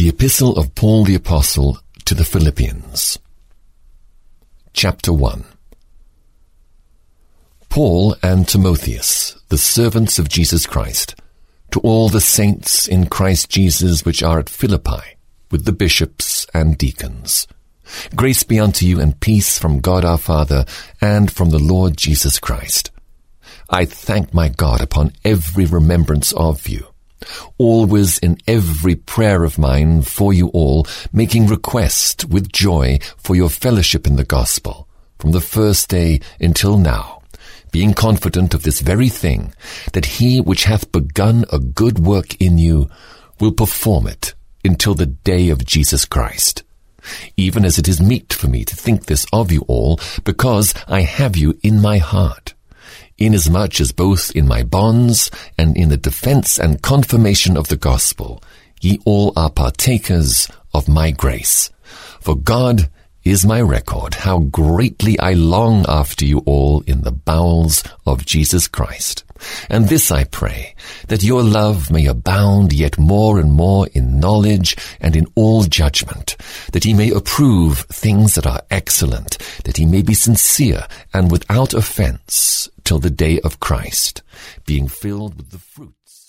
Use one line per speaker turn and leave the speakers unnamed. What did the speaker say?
The Epistle of Paul the Apostle to the Philippians. Chapter 1. Paul and Timotheus, the servants of Jesus Christ, to all the saints in Christ Jesus which are at Philippi, with the bishops and deacons. Grace be unto you and peace from God our Father and from the Lord Jesus Christ. I thank my God upon every remembrance of you, always in every prayer of mine for you all, making request with joy for your fellowship in the gospel, from the first day until now, being confident of this very thing, that he which hath begun a good work in you will perform it until the day of Jesus Christ. Even as it is meet for me to think this of you all, because I have you in my heart, inasmuch as both in my bonds and in the defense and confirmation of the gospel, ye all are partakers of my grace. For God is my record, how greatly I long after you all in the bowels of Jesus Christ. And this I pray, that your love may abound yet more and more in knowledge and in all judgment, that ye may approve things that are excellent, that ye may be sincere and without offense till the day of Christ, being filled with the fruits